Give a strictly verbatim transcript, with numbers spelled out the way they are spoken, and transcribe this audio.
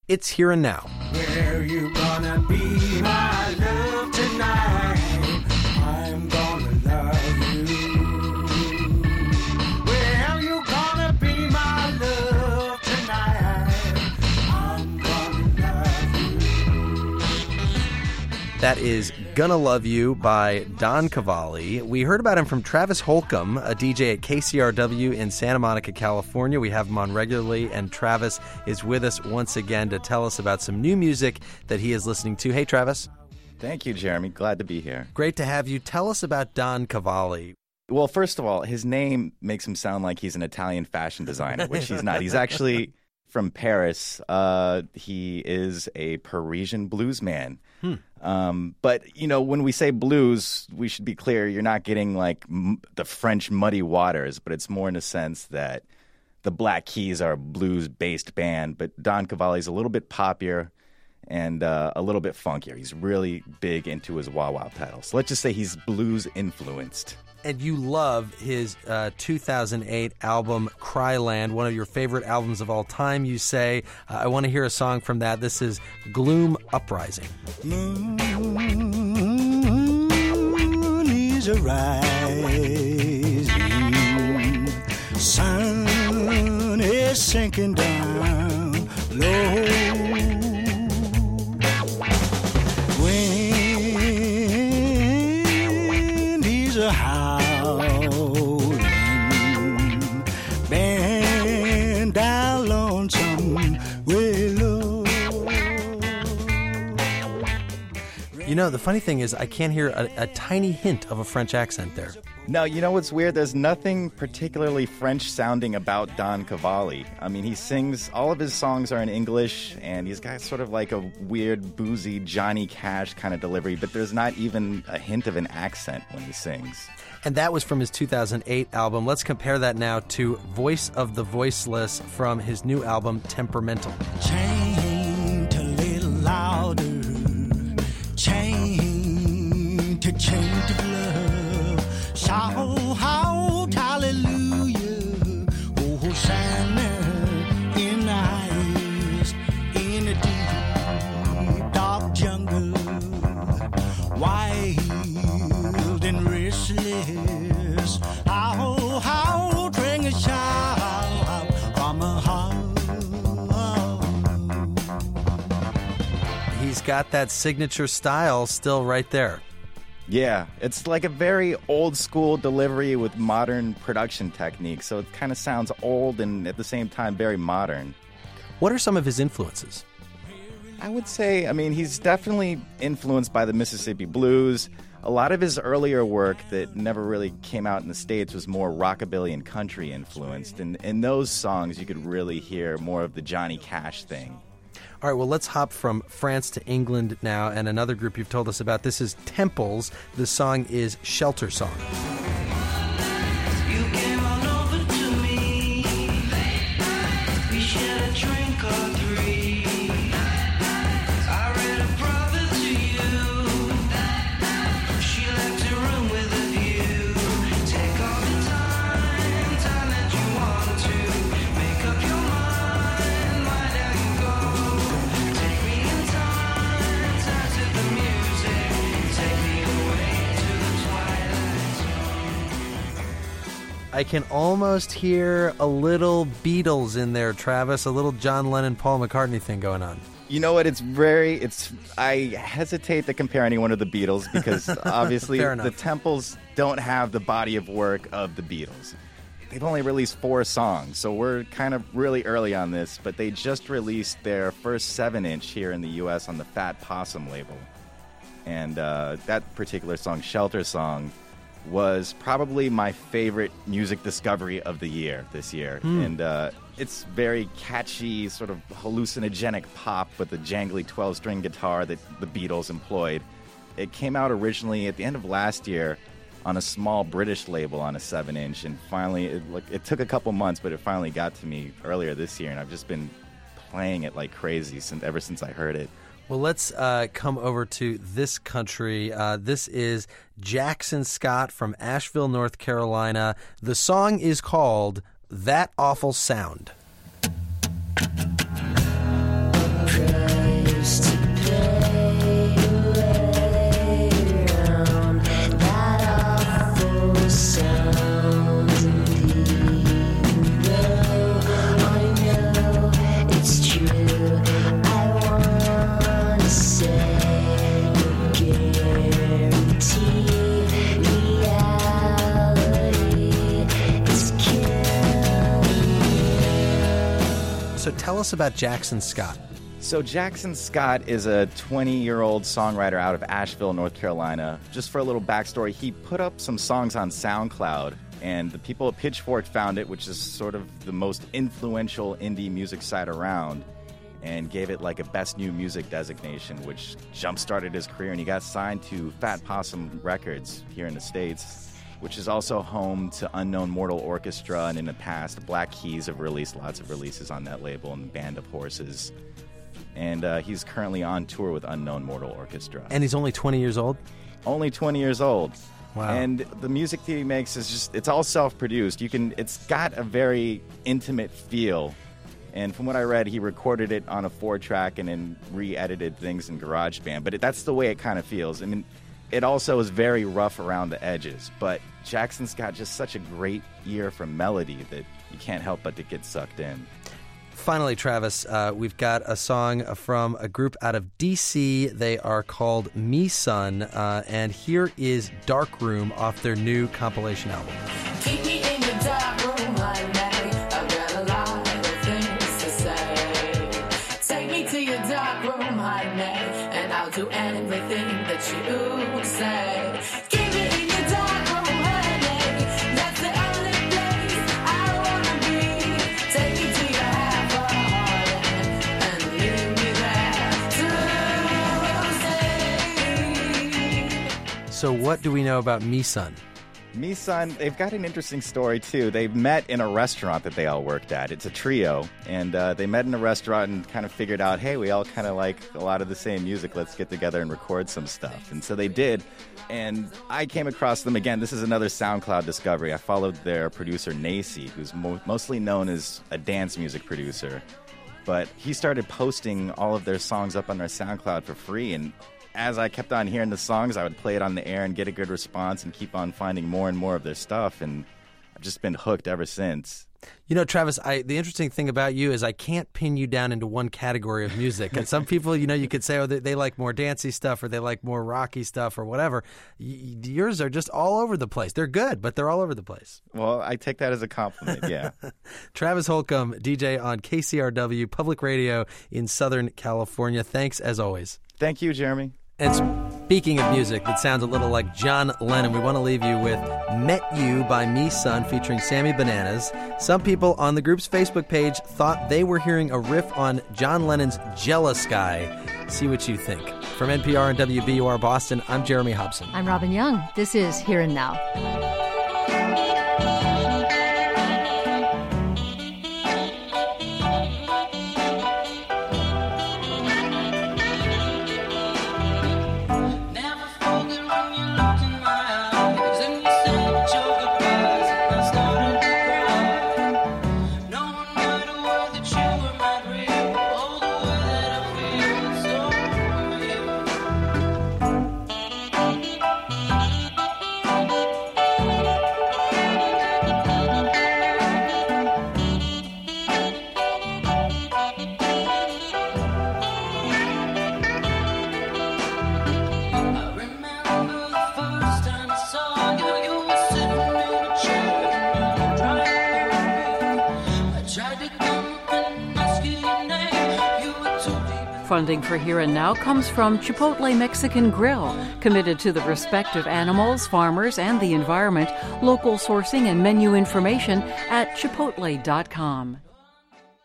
It's Here and Now. Where you gonna be, my love, tonight? I'm gonna love you. Where you gonna be, my love, tonight? I'm gonna love you. That is Gonna Love You by Don Cavalli. We heard about him from Travis Holcomb, a D J at K C R W in Santa Monica, California. We have him on regularly, and Travis is with us once again to tell us about some new music that he is listening to. Hey, Travis. Thank you, Jeremy. Glad to be here. Great to have you. Tell us about Don Cavalli. Well, first of all, his name makes him sound like he's an Italian fashion designer, which he's not. He's actually from Paris. Uh, he is a Parisian blues man. Hmm. Um, but, you know, when we say blues, we should be clear, you're not getting like m- the French Muddy Waters, but it's more in the sense that the Black Keys are a blues-based band, but Don Cavalli's a little bit poppier and uh, a little bit funkier. He's really big into his wah-wah pedal. So let's just say he's blues-influenced. And you love his uh, two thousand eight album, Cryland, one of your favorite albums of all time, you say. Uh, I want to hear a song from that. This is Gloom Uprising. Moon is a-rising, sun is sinking down low. Wind is a howling, bend down lonesome willow. You know, the funny thing is I can't hear a, a tiny hint of a French accent there. No, you know what's weird? There's nothing particularly French-sounding about Don Cavalli. I mean, he sings, all of his songs are in English, and he's got sort of like a weird, boozy Johnny Cash kind of delivery, but there's not even a hint of an accent when he sings. And that was from his two thousand eight album. Let's compare that now to Voice of the Voiceless from his new album, Temperamental. Chained a little louder, chained to chain to love. Shout out hallelujah, oh Hosanna in the highest, in a deep dark jungle, wild and restless. How how bring a shout from a heart. He's got that signature style still right there. Yeah, it's like a very old-school delivery with modern production techniques, so it kind of sounds old and at the same time very modern. What are some of his influences? I would say, I mean, he's definitely influenced by the Mississippi Blues. A lot of his earlier work that never really came out in the States was more rockabilly and country influenced, and in those songs you could really hear more of the Johnny Cash thing. All right, well, let's hop from France to England now, and another group you've told us about. This is Temples. The song is Shelter Song. You came on over to me. We shared a drink or three. I read a prophet to you. She left her room with a view. Take all the time, time that you want to. Make up your mind, mind how you go. Take me in time, time to the music. Take me away to the twilight zone. I can almost hear a little Beatles in there, Travis, a little John Lennon, Paul McCartney thing going on. You know what? It's very, it's, I hesitate to compare anyone to the Beatles because obviously Fair enough. the Temples don't have the body of work of the Beatles. They've only released four songs, so we're kind of really early on this, but they just released their first seven inch here in the U S on the Fat Possum label. And uh, that particular song, Shelter Song, was probably my favorite music discovery of the year this year. Hmm. And uh, it's very catchy, sort of hallucinogenic pop with a jangly twelve-string guitar that the Beatles employed. It came out originally at the end of last year on a small British label on a seven inch, and finally, it, like, it took a couple months, but it finally got to me earlier this year, and I've just been playing it like crazy since ever since I heard it. Well, let's uh, come over to this country. Uh, this is Jackson Scott from Asheville, North Carolina. The song is called That Awful Sound. Precious us about Jackson Scott. So Jackson Scott is a twenty-year-old songwriter out of Asheville, North Carolina. Just for a little backstory, he put up some songs on SoundCloud, and the people at Pitchfork found it, which is sort of the most influential indie music site around, and gave it like a Best New Music designation, which jump-started his career, and he got signed to Fat Possum Records here in the States, which is also home to Unknown Mortal Orchestra, and in the past, Black Keys have released lots of releases on that label, and Band of Horses. And uh, he's currently on tour with Unknown Mortal Orchestra. And he's only twenty years old? Only twenty years old. Wow. And the music that he makes is just, it's all self-produced. You can, it's got a very intimate feel. And from what I read, he recorded it on a four-track and then re-edited things in GarageBand. But it, that's the way it kind of feels. I mean, it also is very rough around the edges. But Jackson's got just such a great ear for melody that you can't help but to get sucked in. Finally, Travis, uh, we've got a song from a group out of D C. They are called Me Sun, uh, and here is Dark Room off their new compilation album. Keep me in your dark room, honey. I've got a lot of things to say. Take me to your dark room, honey, and I'll do everything that you say. Keep me in your dark room, honey. That's the only place I wanna be. Take me to your half a heart and leave me there to stay. So what do we know about Me Sun? Me Sun, they've got an interesting story, too. They met in a restaurant that they all worked at. It's a trio, and uh, they met in a restaurant and kind of figured out, hey, we all kind of like a lot of the same music. Let's get together and record some stuff. And so they did, and I came across them again. This is another SoundCloud discovery. I followed their producer, Nacy, who's mo- mostly known as a dance music producer. But he started posting all of their songs up on their SoundCloud for free, and as I kept on hearing the songs, I would play it on the air and get a good response and keep on finding more and more of their stuff, and I've just been hooked ever since. You know, Travis, I, the interesting thing about you is I can't pin you down into one category of music. And some people, you know, you could say, oh, they, they like more dancey stuff or they like more rocky stuff or whatever. Y- yours are just all over the place. They're good, but they're all over the place. Well, I take that as a compliment, yeah. Travis Holcomb, D J on K C R W Public Radio in Southern California. Thanks, as always. Thank you, Jeremy. And speaking of music that sounds a little like John Lennon, we want to leave you with Met You by Me Sun featuring Sammy Bananas. Some people on the group's Facebook page thought they were hearing a riff on John Lennon's Jealous Guy. See what you think. From N P R and W B U R Boston, I'm Jeremy Hobson. I'm Robin Young. This is Here and Now. Funding for Here and Now comes from Chipotle Mexican Grill, committed to the respect of animals, farmers, and the environment. Local sourcing and menu information at chipotle dot com.